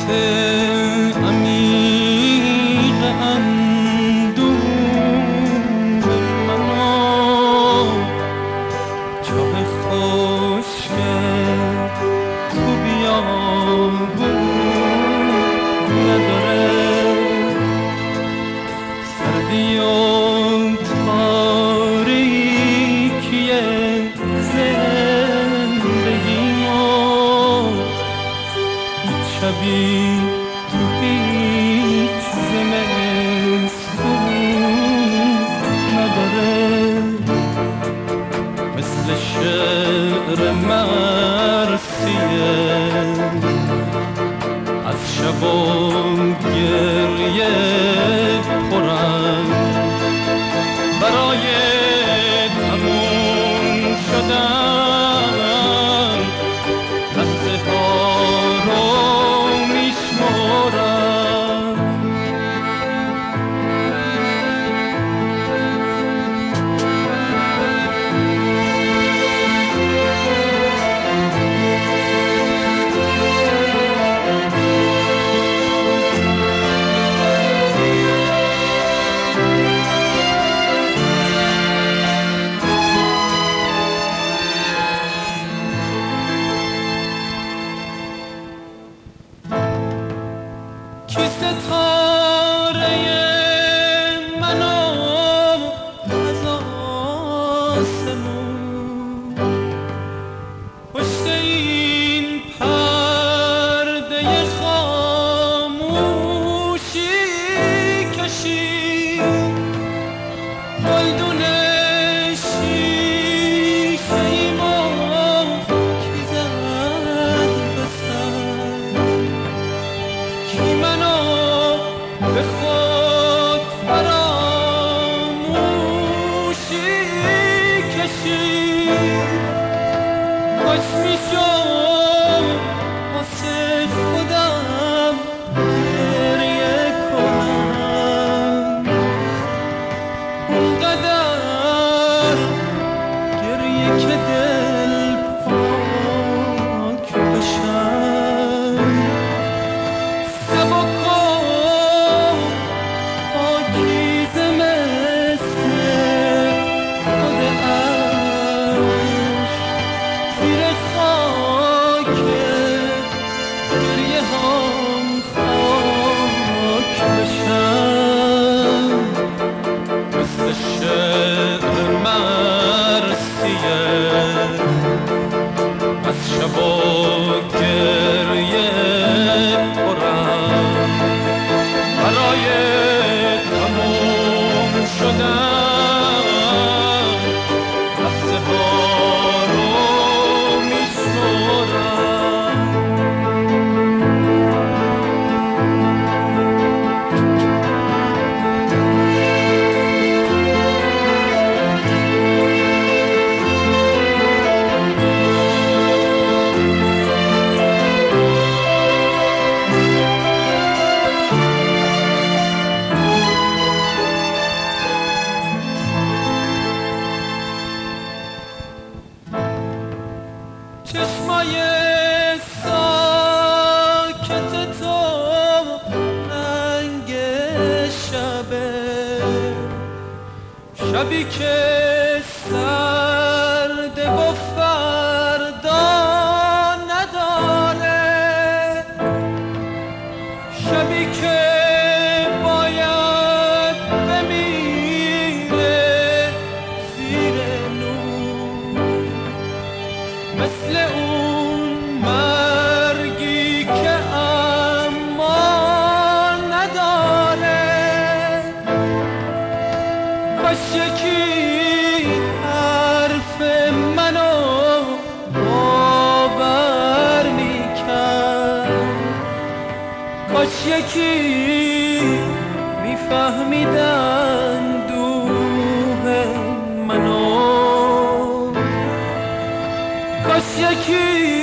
عمیق اندوه منو چاه خشک تو بیابون نداره، سردی و تاریکی زندگیمو هیچ شبی تو هیچ زمستون نداره، مثل شعر مرثیه از شب و گریه پرم برای تموم شدن لحظه ها رو میشمارم. کی ستاره منو از آسمون پشت این پرده خاموشی کشید، گلدون شیشه ایمو کی زد بسر، کی منو به خود فراموشی کشید، کاش میشد واسه خودم گریه کنم، اونقدر گریه که دل پاک بشم، سبک و پاکیزه مثل خود عشق زیر خاک گریه هم خاک بشم، مثل شعر مرثیه از شب و گریه پرم برای تموم شدن لحظه ها رو میشمارم. چشمای ساکت تو رنگ شبه، شبی که سرده و فردا نداره، شبی که باید بمیره زیر نور، مثل اون مرگی که امان نداره، کاش یکی حرف منو باور میکرد، کاش یکی میفهمیدن دوه منو، کاش یکی